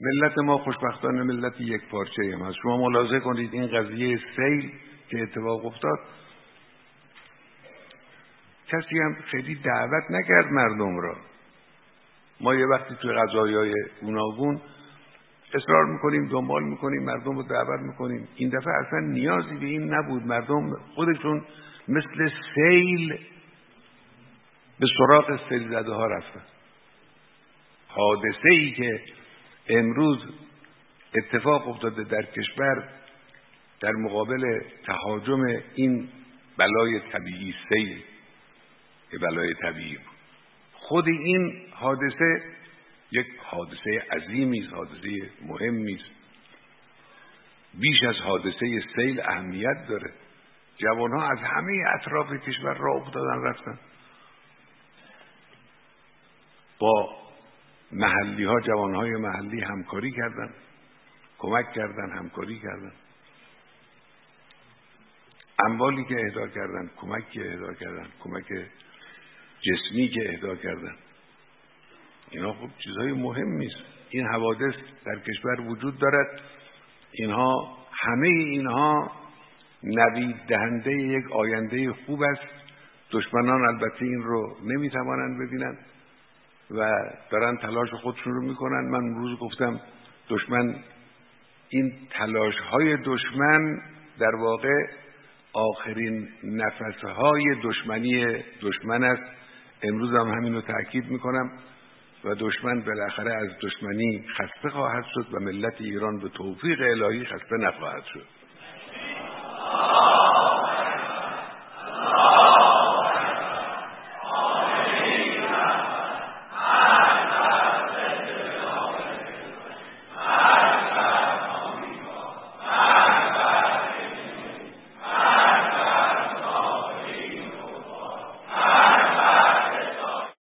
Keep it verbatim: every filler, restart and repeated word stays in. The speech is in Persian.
ملت ما خوشبختانه ملت یک پارچه هم هست. شما ملاحظه کنید این قضیه سیل که اتفاق افتاد، کسی هم خیلی دعوت نکرد مردم را. ما یه وقتی توی قضایای گوناگون اصرار میکنیم، دنبال میکنیم، مردم رو دعوت میکنیم. این دفعه اصلا نیازی به این نبود. مردم خودشون مثل سیل به سراغ سیل زده ها رفتن. حادثه ای که امروز اتفاق افتاده در کشور در مقابل تهاجم این بلای طبیعی، سیل یه بلای طبیعی بود. خود این حادثه یک حادثه عظیمی است، حادثه مهمی است. بیش از حادثه سیل اهمیت داره. جوانها از همه اطراف کشور راه افتادن رفتن. با محلی ها، جوانهای محلی همکاری کردن، کمک کردن، همکاری کردن. اموالی که اهدا کردن، کمک که اهدا کردن، کمک جسمی که اهدا کردن، اینا خب چیزهای مهمی است. این حوادث در کشور وجود دارد. اینها همه اینها نوید دهنده یک آینده خوب است. دشمنان البته این رو نمیتوانند ببینند و دارن تلاش خودشون رو میکنن. من امروز گفتم دشمن، این تلاش های دشمن در واقع آخرین نفسهای دشمنی دشمن است. امروز هم همین رو تأکید میکنم و دشمن بالاخره از دشمنی خسته خواهد شد و ملت ایران به توفیق الهی خسته نخواهد شد.